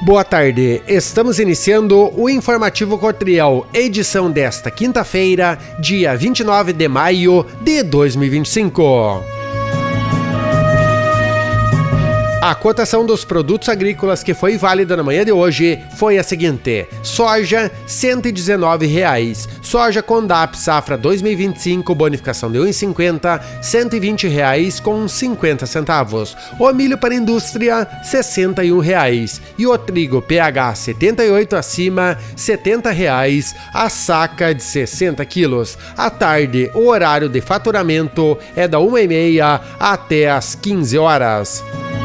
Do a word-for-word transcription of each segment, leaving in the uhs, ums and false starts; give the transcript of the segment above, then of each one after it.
Boa tarde, estamos iniciando o Informativo Cotriel, edição desta quinta-feira, dia vinte e nove de maio de dois mil e vinte e cinco. A cotação dos produtos agrícolas que foi válida na manhã de hoje foi a seguinte: soja cento e dezenove reais, soja Condap safra dois mil e vinte e cinco, bonificação de um real e cinquenta, cento e vinte reais com cinquenta centavos. O milho para indústria sessenta e um reais e o trigo P H setenta e oito acima setenta reais a saca de sessenta quilos. À tarde, o horário de faturamento é da uma e meia até às quinze horas.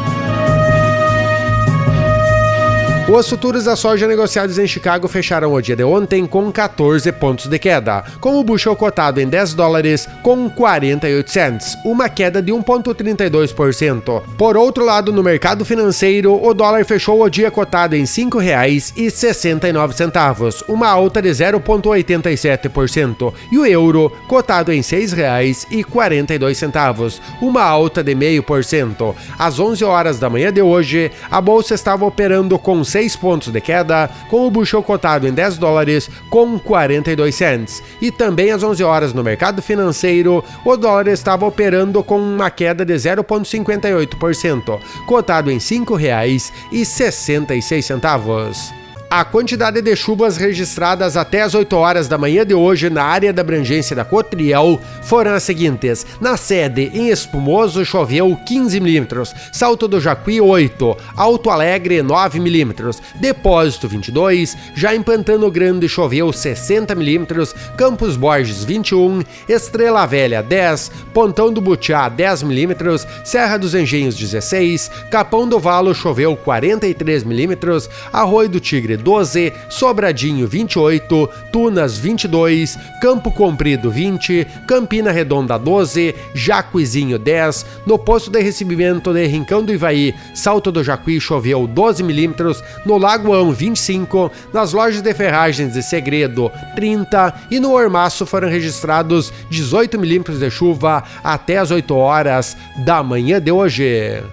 Os futuros da soja negociados em Chicago fecharam o dia de ontem com quatorze pontos de queda, com o bushel cotado em dez dólares com quarenta e oito cents, uma queda de um vírgula trinta e dois por cento. Por outro lado, no mercado financeiro, o dólar fechou o dia cotado em cinco reais e sessenta e nove centavos, uma alta de zero vírgula oitenta e sete por cento, e o euro cotado em seis reais e quarenta e dois centavos, uma alta de zero vírgula cinco por cento. Às onze horas da manhã de hoje, a bolsa estava operando com seis pontos de queda, com o bushel cotado em dez dólares com quarenta e dois cents. E também às onze horas no mercado financeiro, o dólar estava operando com uma queda de zero vírgula cinquenta e oito por cento, cotado em cinco reais e sessenta e seis centavos. A quantidade de chuvas registradas até as oito horas da manhã de hoje na área da abrangência da Cotriel foram as seguintes: na sede, em Espumoso, choveu quinze milímetros, Salto do Jacuí oito, Alto Alegre nove milímetros, Depósito vinte e dois, já em Pantano Grande choveu sessenta milímetros, Campos Borges vinte e um, Estrela Velha dez, Pontão do Butiá dez milímetros, Serra dos Engenhos dezesseis, Capão do Valo choveu quarenta e três milímetros, Arroio do Tigre doze, Sobradinho vinte e oito, Tunas vinte e dois, Campo Comprido vinte, Campina Redonda doze, Jacuizinho dez, no posto de recebimento de Rincão do Ivaí, Salto do Jacuí choveu doze milímetros, no Lagoão vinte e cinco, nas lojas de ferragens de Segredo trinta e no Ormaço foram registrados dezoito milímetros de chuva até as oito horas da manhã de hoje.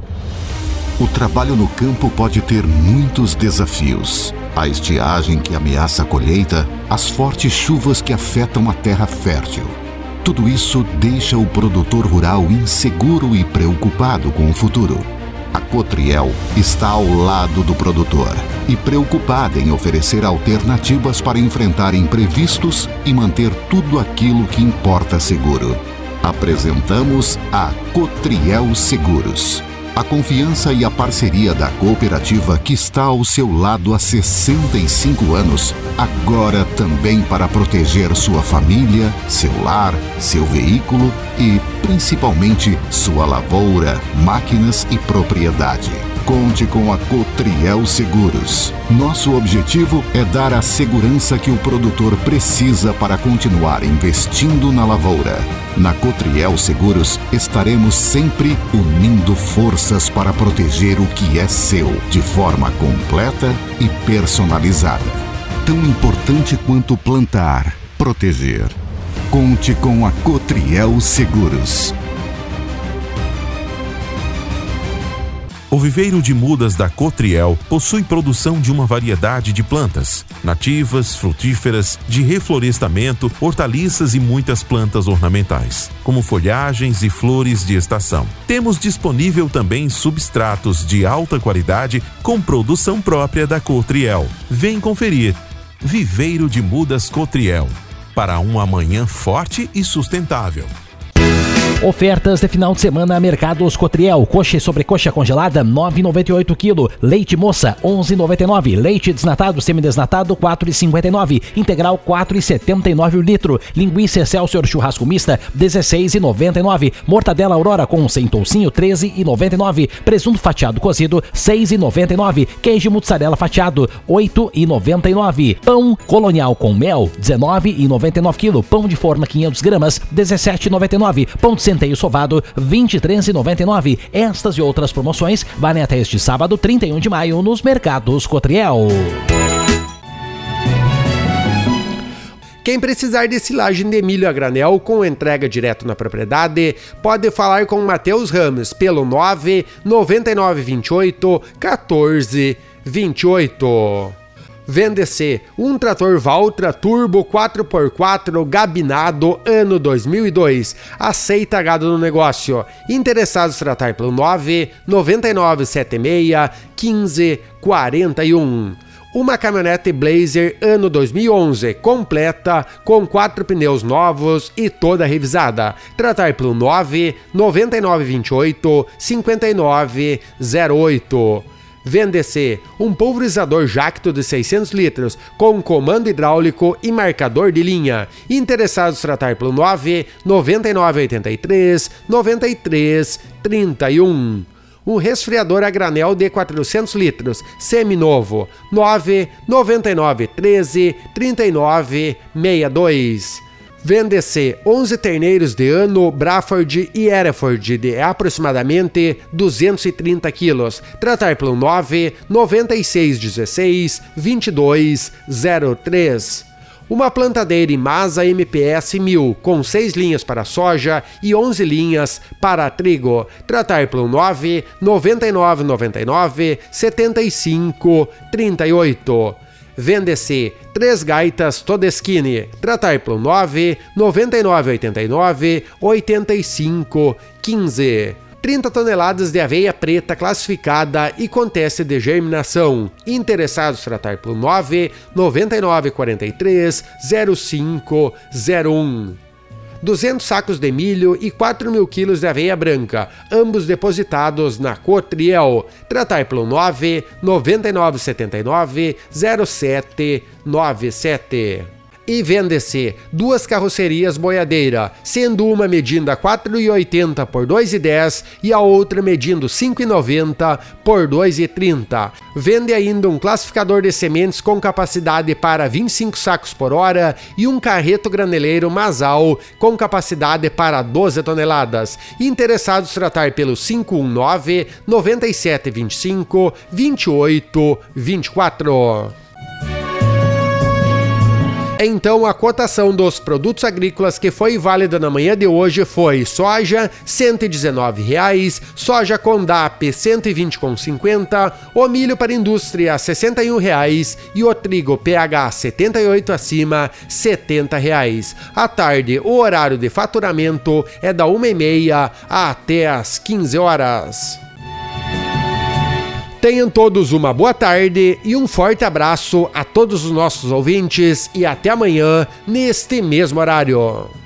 O trabalho no campo pode ter muitos desafios. A estiagem que ameaça a colheita, as fortes chuvas que afetam a terra fértil. Tudo isso deixa o produtor rural inseguro e preocupado com o futuro. A Cotriel está ao lado do produtor e preocupada em oferecer alternativas para enfrentar imprevistos e manter tudo aquilo que importa seguro. Apresentamos a Cotriel Seguros. A confiança e a parceria da cooperativa que está ao seu lado há sessenta e cinco anos, agora também para proteger sua família, seu lar, seu veículo e, principalmente, sua lavoura, máquinas e propriedade. Conte com a Cotriel Seguros. Nosso objetivo é dar a segurança que o produtor precisa para continuar investindo na lavoura. Na Cotriel Seguros, estaremos sempre unindo forças para proteger o que é seu, de forma completa e personalizada. Tão importante quanto plantar, proteger. Conte com a Cotriel Seguros. O viveiro de mudas da Cotriel possui produção de uma variedade de plantas, nativas, frutíferas, de reflorestamento, hortaliças e muitas plantas ornamentais, como folhagens e flores de estação. Temos disponível também substratos de alta qualidade com produção própria da Cotriel. Vem conferir. Viveiro de mudas Cotriel, para um amanhã forte e sustentável. Ofertas de final de semana Mercados Cotriel. Coxa e sobrecoxa congelada nove reais e noventa e oito quilo. Leite moça onze reais e noventa e nove. Leite desnatado semidesnatado quatro reais e cinquenta e nove. Integral quatro reais e setenta e nove o litro. Linguiça Excelsior churrasco mista dezesseis reais e noventa e nove. Mortadela Aurora com sem toucinho treze reais e noventa e nove. Presunto fatiado cozido seis reais e noventa e nove. Queijo mussarela fatiado oito reais e noventa e nove. Pão colonial com mel dezenove reais e noventa e nove quilo. Pão de forma quinhentas gramas dezessete reais e noventa e nove. Pão de centeio sovado vinte e três reais e noventa e nove. Estas e outras promoções valem até este sábado, trinta e um de maio, nos Mercados Cotriel. Quem precisar de silagem de milho a granel com entrega direto na propriedade, pode falar com Matheus Ramos pelo nove nove nove vinte e oito quatorze vinte e oito. Vende-se um trator Valtra Turbo quatro por quatro gabinado ano dois mil e dois. Aceita gado no negócio. Interessados tratar pelo nove nove nove sete seis quinze quarenta e um. Uma caminhonete Blazer ano dois mil e onze, completa, com quatro pneus novos e toda revisada. Tratar pelo nove nove nove vinte e oito cinquenta e nove zero oito. Vende-se um pulverizador Jacto de seiscentos litros com comando hidráulico e marcador de linha. Interessados tratar pelo nove nove nove oito três nove três trinta e um. Um resfriador a granel de quatrocentos litros, seminovo, nove nove nove treze trinta e nove sessenta e dois. Vende-se onze terneiros de ano Braford e Hereford de aproximadamente duzentos e trinta quilos. Tratar pelo nove nove seis dezesseis vinte e dois zero três. Uma plantadeira Imasa M P S mil com seis linhas para soja e onze linhas para trigo. Tratar pelo nove nove nove nove nove setenta e cinco trinta e oito. Vende-se três gaitas Todeschini. Tratar pelo nove nove nove oito nove oito cinco quinze. trinta toneladas de aveia preta classificada e com teste de germinação. Interessados tratar pelo nove nove nove quatro três zero cinco zero um. duzentos sacos de milho e quatro mil quilos de aveia branca, ambos depositados na Cotriel. Tratar pelo nove nove nove sete nove zero sete nove sete. E vende-se duas carrocerias boiadeira, sendo uma medindo quatro e oitenta por dois e dez e a outra medindo cinco e noventa por dois e trinta. Vende ainda um classificador de sementes com capacidade para vinte e cinco sacos por hora e um carreto graneleiro Masal com capacidade para doze toneladas. Interessados tratar pelo cinco um nove nove sete vinte e cinco vinte e oito vinte e quatro. Então, a cotação dos produtos agrícolas que foi válida na manhã de hoje foi soja cento e dezenove reais, soja com D A P cento e vinte reais e cinquenta centavos, o milho para indústria sessenta e um reais e o trigo P H setenta e oito acima setenta reais. À tarde, o horário de faturamento é da uma e meia até às quinze horas. Tenham todos uma boa tarde e um forte abraço a todos os nossos ouvintes e até amanhã neste mesmo horário.